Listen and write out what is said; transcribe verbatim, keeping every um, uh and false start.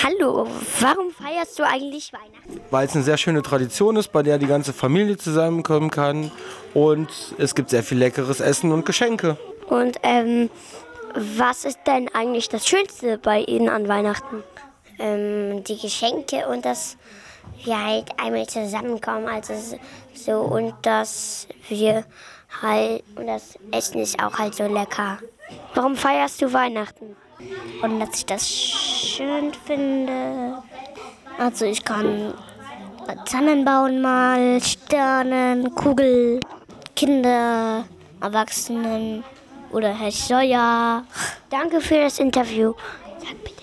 Hallo, warum feierst du eigentlich Weihnachten? Weil es eine sehr schöne Tradition ist, bei der die ganze Familie zusammenkommen kann und es gibt sehr viel leckeres Essen und Geschenke. Und ähm, was ist denn eigentlich das Schönste bei Ihnen an Weihnachten? Ähm, die Geschenke und dass wir halt einmal zusammenkommen, also so und dass wir halt und das Essen ist auch halt so lecker. Warum feierst du Weihnachten? Und dass ich das schön finde. Also ich kann Tannen bauen mal, Sternen, Kugel, Kinder, Erwachsenen oder Herr Scheuer. Danke für das Interview. Sag bitte.